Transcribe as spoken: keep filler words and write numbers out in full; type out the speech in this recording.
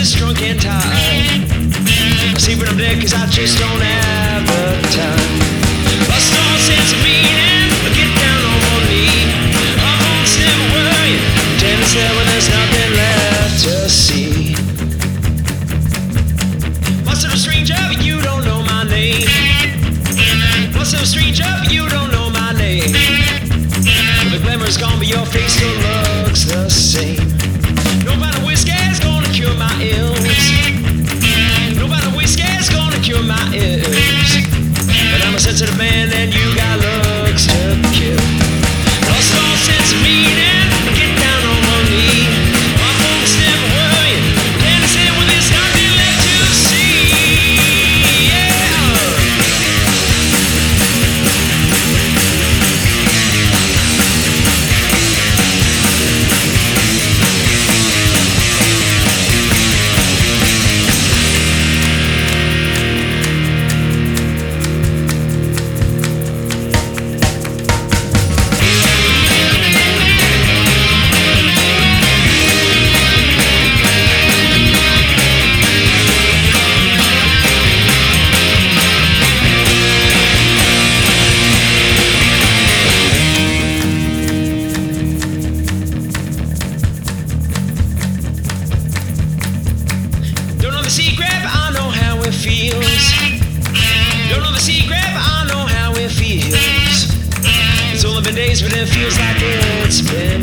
just drunk and tired. I see when I'm dead cause I just don't have the time. Lost all sense of meaning, I get down on one knee. I'm on the never worrying, pretend it's there when there's nothing left to see. Must have a stranger, but you don't know my name. Must have a stranger, but you don't know my name. Well, the glamour's gone, but your face still looks the same. No matter whiskey's gonna cure my ills. No matter whiskey's gonna cure my ills. But I'm a sensitive man and you got looks to kill. Lost all sense of meaning, get down on one knee. My folks never worrying, then I say when there's nothing left to see. Yeah. Don't know the secret, but I know how it feels. Don't know the secret, but I know how it feels. It's only been days, but it feels like it's been